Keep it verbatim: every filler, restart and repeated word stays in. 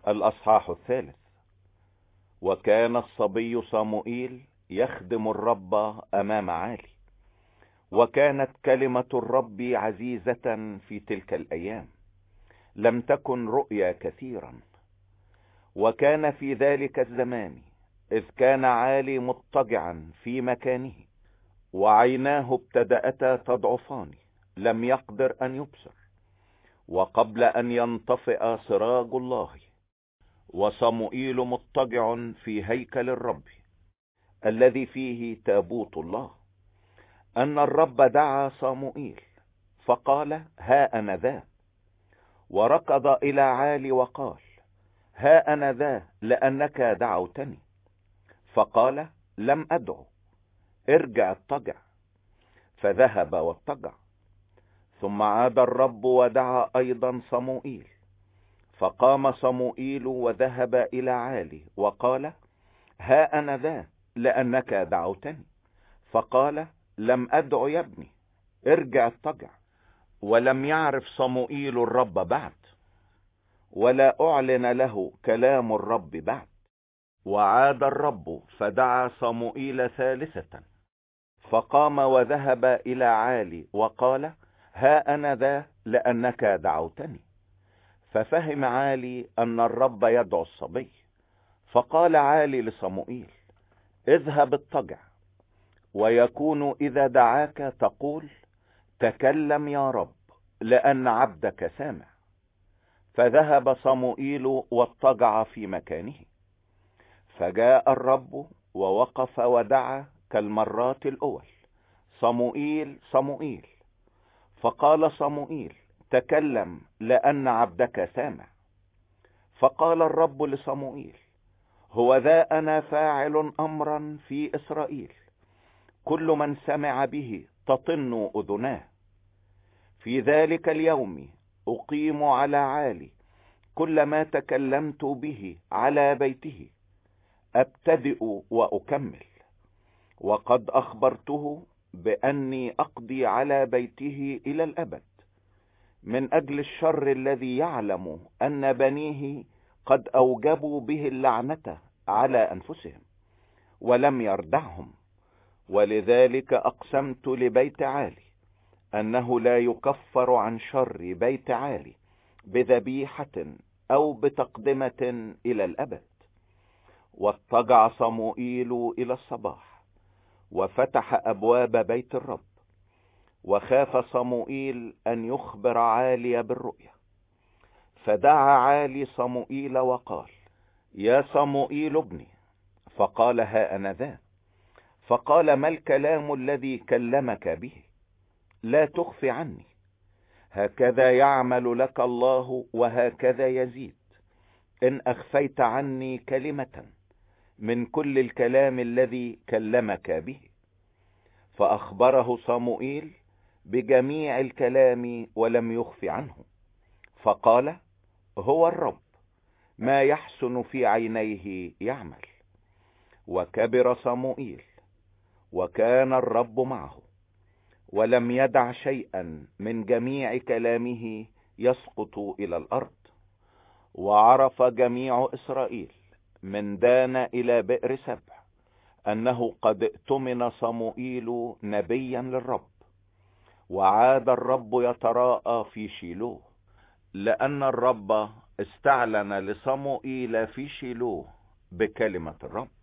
الأصحاح الثالث. وكان الصبي صموئيل يخدم الرب أمام عالي، وكانت كلمة الرب عزيزة في تلك الأيام، لم تكن رؤيا كثيرا. وكان في ذلك الزمان إذ كان عالي مضطجعا في مكانه، وعيناه ابتدأتا تضعفان، لم يقدر أن يبصر، وقبل أن ينطفئ سراج الله، وصموئيل مضطجع في هيكل الرب الذي فيه تابوت الله، أن الرب دعا صموئيل فقال: ها أنا ذا. وركض إلى عالي وقال: ها أنا ذا، لأنك دعوتني. فقال: لم أدعو، ارجع اضطجع. فذهب واضطجع. ثم عاد الرب ودعا أيضا صموئيل، فقام صموئيل وذهب إلى عالي وقال: ها أنا ذا، لأنك دعوتني. فقال: لم أدعو يا ابني، ارجع اضطجع. ولم يعرف صموئيل الرب بعد، ولا أعلن له كلام الرب بعد. وعاد الرب فدعا صموئيل ثالثة، فقام وذهب إلى عالي وقال: ها أنا ذا، لأنك دعوتني. ففهم عالي أن الرب يدعو الصبي، فقال عالي لصموئيل: اذهب اضطجع، ويكون إذا دعاك تقول: تكلم يا رب، لأن عبدك سامع. فذهب صموئيل واضطجع في مكانه. فجاء الرب ووقف ودعا كالمرات الأول: صموئيل، صموئيل. فقال صموئيل: تكلم، لأن عبدك سامع. فقال الرب لصموئيل: هو ذا أنا فاعل أمرا في إسرائيل، كل من سمع به تطن أذناه. في ذلك اليوم أقيم على عالي كل ما تكلمت به على بيته، أبتدئ وأكمل. وقد أخبرته بأني أقضي على بيته إلى الأبد، من أجل الشر الذي يعلم أن بنيه قد أوجبوا به اللعنة على أنفسهم، ولم يردعهم. ولذلك أقسمت لبيت عالي أنه لا يكفر عن شر بيت عالي بذبيحة أو بتقدمة إلى الأبد. واضطجع صموئيل إلى الصباح، وفتح أبواب بيت الرب، وخاف صموئيل أن يخبر عالي بالرؤيا. فدعا عالي صموئيل وقال: يا صموئيل ابني. فقال: ها أنا ذا. فقال: ما الكلام الذي كلمك به؟ لا تخفي عني، هكذا يعمل لك الله وهكذا يزيد، إن أخفيت عني كلمة من كل الكلام الذي كلمك به. فأخبره صموئيل بجميع الكلام ولم يخف عنه. فقال: هو الرب، ما يحسن في عينيه يعمل. وكبر صموئيل، وكان الرب معه، ولم يدع شيئا من جميع كلامه يسقط إلى الأرض. وعرف جميع إسرائيل من دان إلى بئر سبع أنه قد ائتمن صموئيل نبيا للرب. وعاد الرب يتراءى في شيلوه، لأن الرب استعلن لصموئيل في شيلوه بكلمة الرب.